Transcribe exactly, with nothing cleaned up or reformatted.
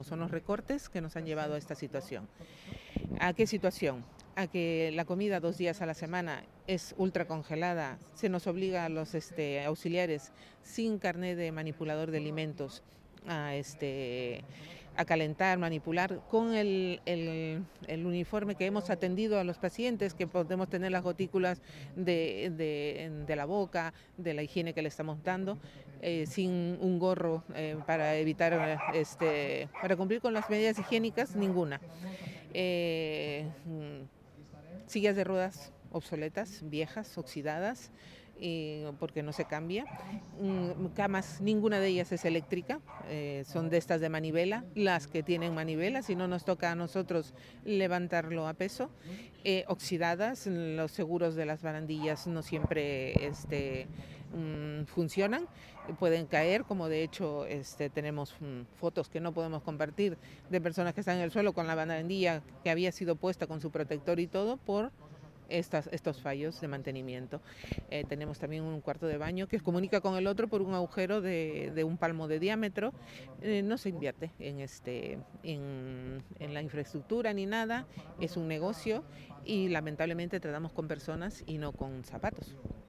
Son los recortes que nos han llevado a esta situación. ¿A qué situación? A que la comida dos días a la semana es ultra congelada, se nos obliga a los este, auxiliares sin carnet de manipulador de alimentos a, este, a calentar, manipular con el, el, el uniforme que hemos atendido a los pacientes, que podemos tener las gotículas de, de, de la boca, de la higiene que le estamos dando, eh, sin un gorro eh, para evitar, este, para cumplir con las medidas higiénicas, ninguna. Eh, sillas de ruedas obsoletas, viejas, oxidadas, y porque no se cambia. Camas, ninguna de ellas es eléctrica, eh, son de estas de manivela, las que tienen manivela, si no nos toca a nosotros levantarlo a peso. Eh, oxidadas, los seguros de las barandillas no siempre este, mm, funcionan, pueden caer, como de hecho este, tenemos mm, fotos que no podemos compartir de personas que están en el suelo con la barandilla que había sido puesta con su protector y todo por estas, estos fallos de mantenimiento. Eh, tenemos también un cuarto de baño que se comunica con el otro por un agujero de, de un palmo de diámetro. Eh, no se invierte en, este, en, en la infraestructura ni nada, es un negocio y lamentablemente tratamos con personas y no con zapatos.